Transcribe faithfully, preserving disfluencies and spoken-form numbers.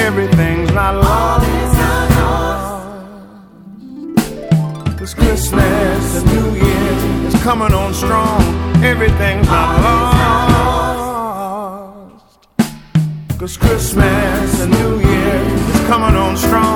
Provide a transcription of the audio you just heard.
everything's not lost. Cause Christmas and New Year is coming on strong. Everything's not lost. Cause Christmas and New Year is coming on strong.